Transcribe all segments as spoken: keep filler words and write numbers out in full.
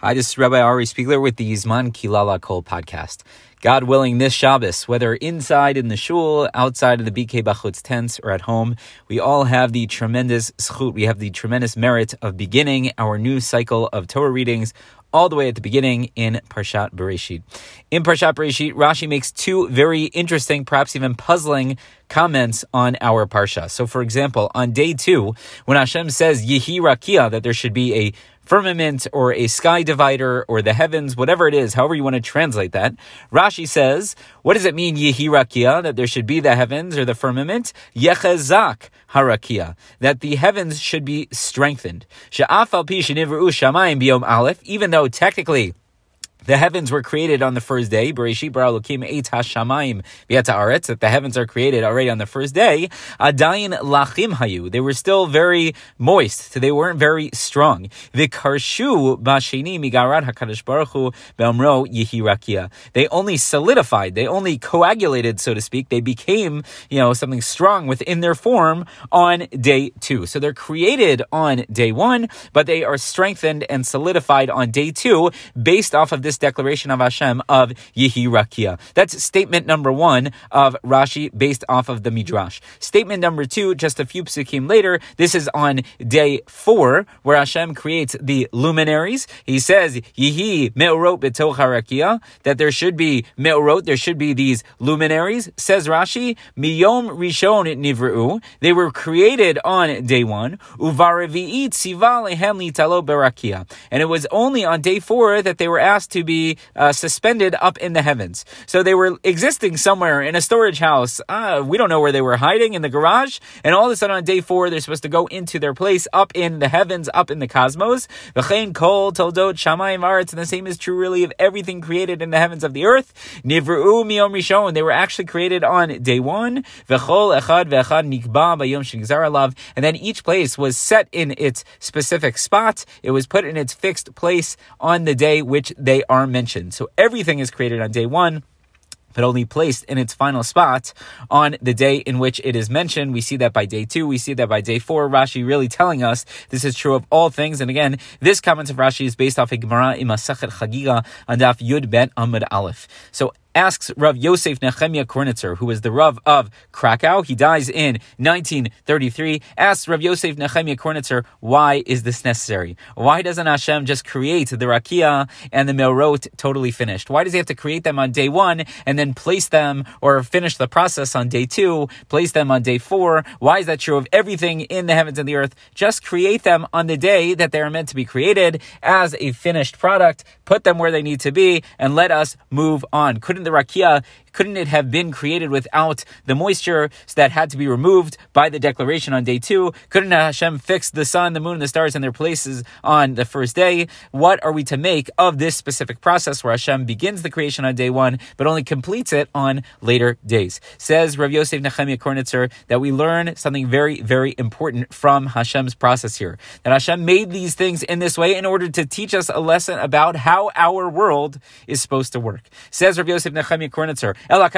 Hi, this is Rabbi Ari Spiegler with the Yizman Kilala Kol podcast. God willing, this Shabbos, whether inside in the shul, outside of the B K Bachutz tents, or at home, we all have the tremendous zchut, we have the tremendous merit of beginning our new cycle of Torah readings all the way at the beginning in Parshat Bereshit. In Parshat Bereshit, Rashi makes two very interesting, perhaps even puzzling comments on our Parsha. So, for example, on day two, when Hashem says Yehi Rakia, that there should be a firmament or a sky divider or the heavens, whatever it is, however you want to translate that, Rashi says, what does it mean, Yehi Rakia, that there should be the heavens or the firmament? Yechezak harakia, that the heavens should be strengthened. She'af al pi shenivru shamayim biyom aleph, even though technically the heavens were created on the first day. Bereshit bara Elokim et hashamayim v'et haaretz, that the heavens are created already on the first day. Adayin lachim hayu, they were still very moist, so they weren't very strong. V'karshu b'sheni migarad hakadosh baruch hu be'omro yehi rakia, they only solidified, they only coagulated, so to speak. They became, you know, something strong within their form on day two. So they're created on day one, but they are strengthened and solidified on day two based off of this declaration of Hashem of Yehi Rakia. That's statement number one of Rashi based off of the Midrash. Statement number two, just a few psukim later, this is on day four, where Hashem creates the luminaries. He says, Yehi me'orot b'toch harakia, that there should be me'orot, there should be these luminaries. Says Rashi, miyom rishon nivru, they were created on day one, uvarevi'it tziva lehem litalo berakia, and it was only on day four that they were asked to be uh, suspended up in the heavens. So they were existing somewhere in a storage house. Uh, we don't know where they were hiding, in the garage. And all of a sudden on day four, they're supposed to go into their place up in the heavens, up in the cosmos. V'chein kol toldot shamayim aretz, and the same is true really of everything created in the heavens of the earth. Nivru miyom rishon, they were actually created on day one. V'chol echad v'echad nikba b'yom shenigzar alav, and then each place was set in its specific spot. It was put in its fixed place on the day which they are mentioned. So everything is created on day one, but only placed in its final spot on the day in which it is mentioned. We see that by day two, we see that by day four. Rashi really telling us this is true of all things. And again, this comment of Rashi is based off a Gemara in Masachet Chagiga on Daf Yud Bet Amud Aleph. So asks Rav Yosef Nechemia Kornitzer, who is the Rav of Krakow. He dies in nineteen thirty-three. Asks Rav Yosef Nechemia Kornitzer, why is this necessary? Why doesn't Hashem just create the Rakia and the Meorot totally finished? Why does he have to create them on day one and then place them or finish the process on day two, place them on day four? Why is that true of everything in the heavens and the earth? Just create them on the day that they are meant to be created as a finished product, put them where they need to be, and let us move on. Couldn't the Rakia, couldn't it have been created without the moisture that had to be removed by the declaration on day two? Couldn't Hashem fix the sun, the moon, and the stars in their places on the first day? What are we to make of this specific process where Hashem begins the creation on day one, but only completes it on later days? Says Rav Yosef Nechemia Kornitzer that we learn something very, very important from Hashem's process here. That Hashem made these things in this way in order to teach us a lesson about how our world is supposed to work. Says Rav Yosef Nechemia Kornitzer,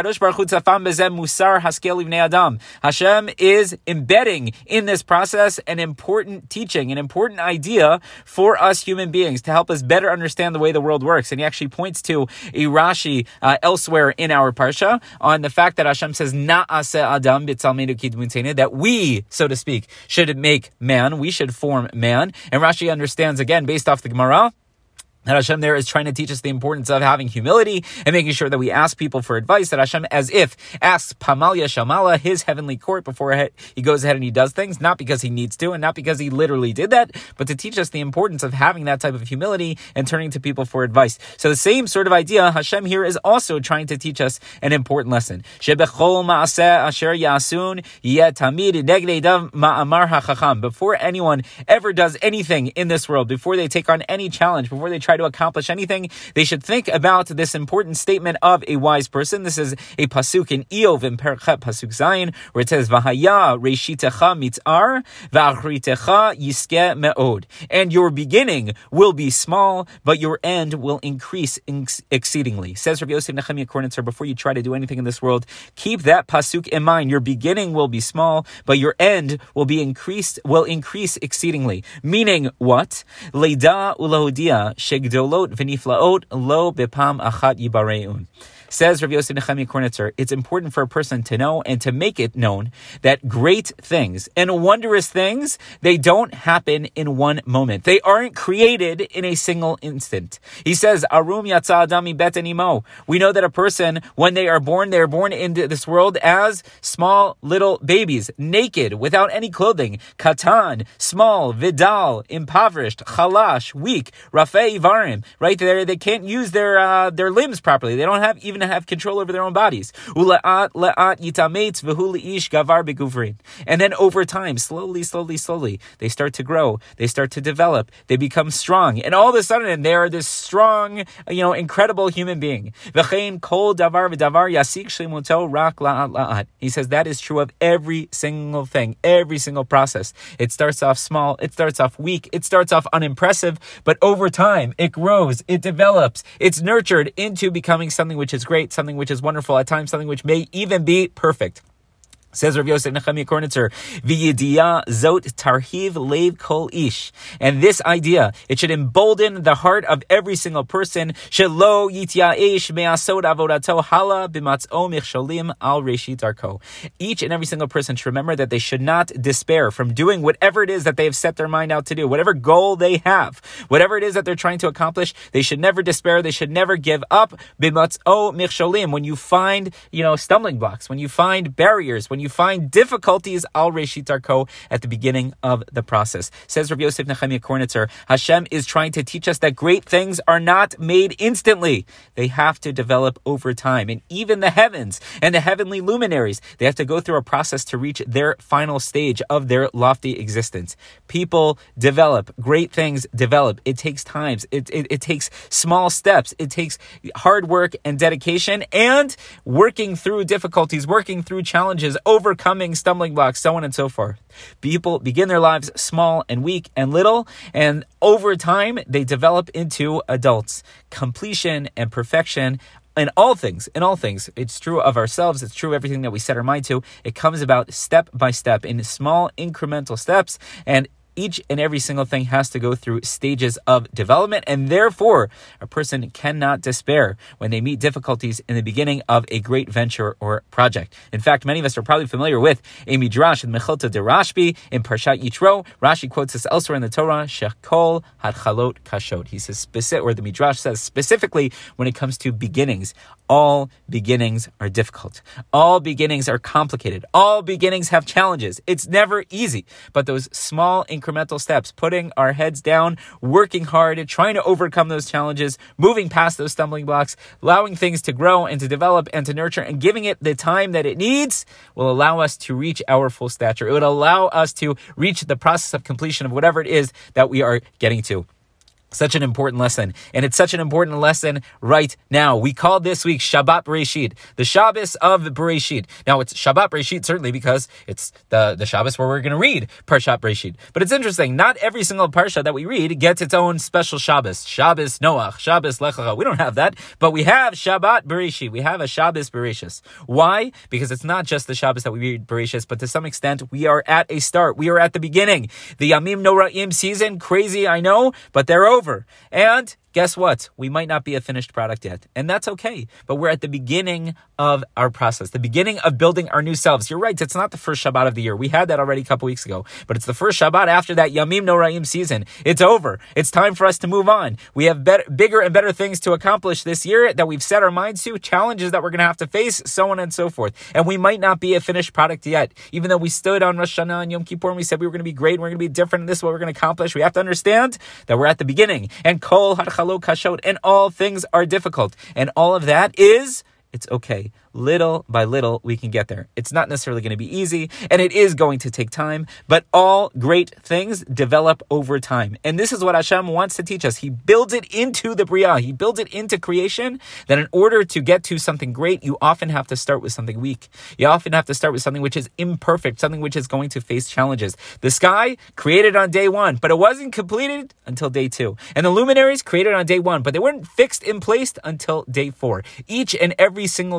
Hashem is embedding in this process an important teaching, an important idea for us human beings to help us better understand the way the world works. And he actually points to a Rashi uh, elsewhere in our Parsha on the fact that Hashem says, Na'aseh Adam b'tzalmeinu kidmuteinu, that we, so to speak, should make man, we should form man. And Rashi understands, again, based off the Gemara, that Hashem there is trying to teach us the importance of having humility and making sure that we ask people for advice, that Hashem as if asks Pamalia Shamala, his heavenly court, before he goes ahead and he does things, not because he needs to and not because he literally did that, but to teach us the importance of having that type of humility and turning to people for advice. So the same sort of idea, Hashem here is also trying to teach us an important lesson. Before anyone ever does anything in this world, before they take on any challenge, before they try to accomplish anything, they should think about this important statement of a wise person. This is a pasuk in Eov in Perchet Pasuk Zayin, where it says, "V'haya reishitecha mitzar, v'achritecha yiske me'od." And your beginning will be small, but your end will increase ex- exceedingly. Says Rabbi Yosef Nechemia Kornitzer, before you try to do anything in this world, keep that pasuk in mind. Your beginning will be small, but your end will be increased, will increase exceedingly. Meaning what? Leida ulahodia sheg gdolot v'niflaot lo bepam achat yibareun. Says Rav Yosef Nechemia Kornitzer, it's important for a person to know and to make it known that great things and wondrous things, they don't happen in one moment. They aren't created in a single instant. He says, Arum yatsa adami bet imo. We know that a person, when they are born, they are born into this world as small little babies, naked, without any clothing, katan, small, vidal, impoverished, chalash, weak, rafei ivarim, right there, they can't use their uh, their limbs properly. They don't have even have control over their own bodies. And then over time, slowly, slowly, slowly, they start to grow, they start to develop, they become strong, and all of a sudden they are this strong, you know, incredible human being. He says that is true of every single thing, every single process. It starts off small, it starts off weak, it starts off unimpressive, but over time it grows, it develops, it's nurtured into becoming something which is great, something which is wonderful, at times something which may even be perfect. Says Rav Yosef Nechemia Kornitzer, V'yediyah zot tarhiv leiv kol ish. And this idea, it should embolden the heart of every single person. Shelo yityaesh me'asod avodato hala b'matz'o michsholim al reshit darko. Each and every single person should remember that they should not despair from doing whatever it is that they have set their mind out to do, whatever goal they have, whatever it is that they're trying to accomplish. They should never despair. They should never give up. B'matz'o michsholim. When you find, you know, stumbling blocks, when you find barriers, when you You find difficulties al reshit darko at the beginning of the process. Says Rav Yosef Nechemia Kornitzer, Hashem is trying to teach us that great things are not made instantly. They have to develop over time. And even the heavens and the heavenly luminaries, they have to go through a process to reach their final stage of their lofty existence. People develop, great things develop. It takes time. It, it, it takes small steps. It takes hard work and dedication and working through difficulties, working through challenges, overcoming stumbling blocks, so on and so forth. People begin their lives small and weak and little, and over time, they develop into adults. Completion and perfection in all things, in all things. It's true of ourselves. It's true of everything that we set our mind to. It comes about step by step in small incremental steps, and each and every single thing has to go through stages of development, and therefore a person cannot despair when they meet difficulties in the beginning of a great venture or project. In fact, many of us are probably familiar with a midrash in Mechilta de Rashbi in Parshat Yitro. Rashi quotes this elsewhere in the Torah, Shekol Hadchalot Kashot. He says, specific, or the midrash says specifically when it comes to beginnings, all beginnings are difficult. All beginnings are complicated. All beginnings have challenges. It's never easy, but those small incremental steps, putting our heads down, working hard, trying to overcome those challenges, moving past those stumbling blocks, allowing things to grow and to develop and to nurture, and giving it the time that it needs, will allow us to reach our full stature. It would allow us to reach the process of completion of whatever it is that we are getting to. Such an important lesson. And it's such an important lesson right now. We call this week Shabbat Bereshit, the Shabbos of Bereshit. Now, it's Shabbat Bereshit certainly because it's the, the Shabbos where we're going to read Parshat Bereshit. But it's interesting, not every single Parsha that we read gets its own special Shabbos. Shabbos Noach, Shabbos Lech Lecha. We don't have that, but we have Shabbat Bereshit. We have a Shabbos Bereshis. Why? Because it's not just the Shabbos that we read Bereshis, but to some extent, we are at a start. We are at the beginning. The Yamim Noraim season, crazy, I know, but they're over. Over. And guess what? We might not be a finished product yet. And that's okay. But we're at the beginning of our process, the beginning of building our new selves. You're right. It's not the first Shabbat of the year. We had that already a couple weeks ago. But it's the first Shabbat after that Yamim Noraim season. It's over. It's time for us to move on. We have better, bigger and better things to accomplish this year that we've set our minds to, challenges that we're going to have to face, so on and so forth. And we might not be a finished product yet. Even though we stood on Rosh Hashanah and Yom Kippur and we said we were going to be great and we're going to be different and this is what we're going to accomplish, we have to understand that we're at the beginning. And Kol Hadchalot Kashot, and all things are difficult. And all of that is, it's okay. Little by little, we can get there. It's not necessarily going to be easy, and it is going to take time, but all great things develop over time. And this is what Hashem wants to teach us. He builds it into the Bria. He builds it into creation, that in order to get to something great, you often have to start with something weak. You often have to start with something which is imperfect, something which is going to face challenges. The sky, created on day one, but it wasn't completed until day two. And the luminaries, created on day one, but they weren't fixed in place until day four. Each and every single thing that we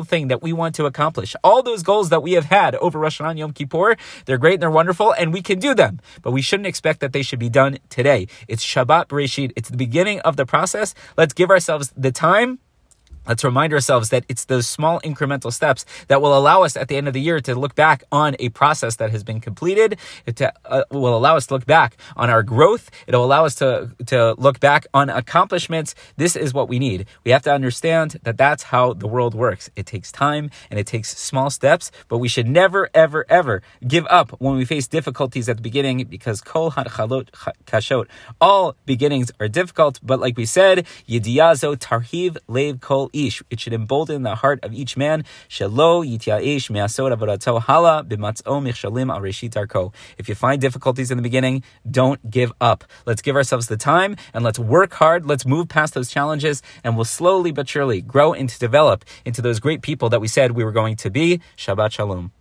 we want to accomplish. All those goals that we have had over Rosh Hashanah and Yom Kippur, they're great and they're wonderful, and we can do them. But we shouldn't expect that they should be done today. It's Shabbat Bereshit. It's the beginning of the process. Let's give ourselves the time. Let's remind ourselves that it's those small incremental steps that will allow us at the end of the year to look back on a process that has been completed. It uh, will allow us to look back on our growth. It'll allow us to, to look back on accomplishments. This is what we need. We have to understand that that's how the world works. It takes time and it takes small steps, but we should never, ever, ever give up when we face difficulties at the beginning, because kol hatchalot kashot, all beginnings are difficult, but like we said, yediyazo tarhiv lev kol it should embolden the heart of each man. Shelo yityaesh me'asod avodato hala b'matz'o michshalim al reshit darko. If you find difficulties in the beginning, don't give up. Let's give ourselves the time and let's work hard. Let's move past those challenges, and we'll slowly but surely grow and develop into those great people that we said we were going to be. Shabbat Shalom.